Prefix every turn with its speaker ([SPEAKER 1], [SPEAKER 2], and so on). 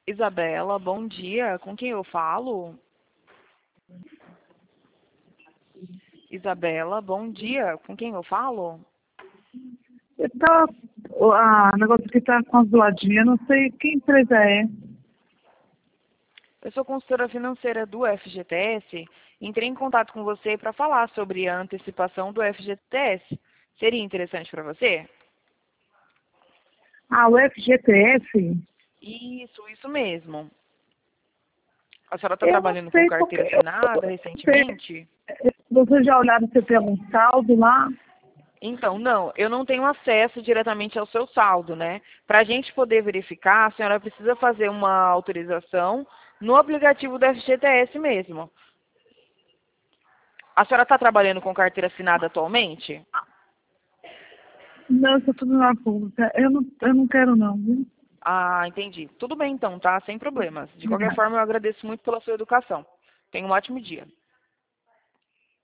[SPEAKER 1] Isabela, bom dia. Com quem eu falo? Isabela, bom dia. Com quem eu falo?
[SPEAKER 2] Tá, o negócio que tá com as zoadinhas, não sei que empresa é.
[SPEAKER 1] Eu sou consultora financeira do FGTS. Entrei em contato com você para falar sobre a antecipação do FGTS. Seria interessante para você?
[SPEAKER 2] Ah, o FGTS?
[SPEAKER 1] Isso mesmo. A senhora está
[SPEAKER 2] Eu não
[SPEAKER 1] trabalhando com
[SPEAKER 2] sei
[SPEAKER 1] carteira
[SPEAKER 2] porque
[SPEAKER 1] assinada recentemente?
[SPEAKER 2] você já olharam se tem algum saldo lá?
[SPEAKER 1] Então, não, eu não tenho acesso diretamente ao seu saldo, né? Para a gente poder verificar, a senhora precisa fazer uma autorização no aplicativo do FGTS mesmo. A senhora está trabalhando com carteira assinada atualmente?
[SPEAKER 2] Não, isso é tudo na pública. Eu não quero não, viu?
[SPEAKER 1] Ah, entendi. Tudo bem então, tá? Sem problemas. De qualquer
[SPEAKER 2] Obrigada.
[SPEAKER 1] forma, eu agradeço muito pela sua educação. Tenha um ótimo dia.